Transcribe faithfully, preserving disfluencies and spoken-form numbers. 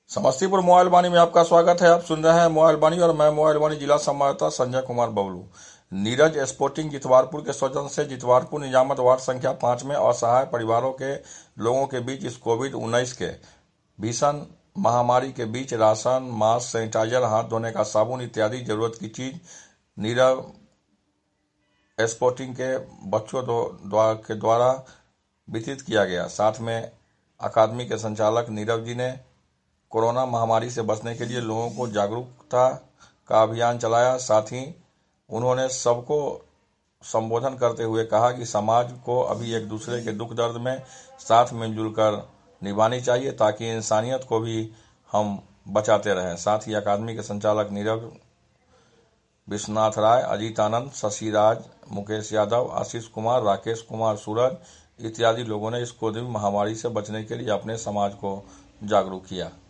Samastipur mobile वाणी में आपका स्वागत है। आप सुन रहे हैं मोबाइल वाणी और मैं मोबाइल वाणी जिला संवाददाता संजय कुमार बबलू। नीरज स्पोर्टिंग जितवारपुर के सौजन्य से जितवारपुर निजामत वार्ड संख्या पाँच में असहाय परिवारों के लोगों के बीच इस कोविड उन्नीस के भीषण महामारी के बीच राशन, मास्क, सैनिटाइजर, हाथ धोने का साबुन इत्यादि जरूरत की चीज नीरज स्पोर्टिंग के बच्चों द्वारा के द्वारा वितरित किया गया। साथ में अकादमी के संचालक नीरव जी ने कोरोना महामारी से बचने के लिए लोगों को जागरूकता का अभियान चलाया। साथ ही उन्होंने सबको संबोधन करते हुए कहा कि समाज को अभी एक दूसरे के दुख दर्द में साथ मिलजुल कर निभानी चाहिए ताकि इंसानियत को भी हम बचाते रहें। साथ ही अकादमी के संचालक नीरव, विश्वनाथ राय, अजीत आनंद, शशिराज, मुकेश यादव, आशीष कुमार, राकेश कुमार, सूरज इत्यादि लोगों ने इस कोविड महामारी से बचने के लिए अपने समाज को जागरूक किया।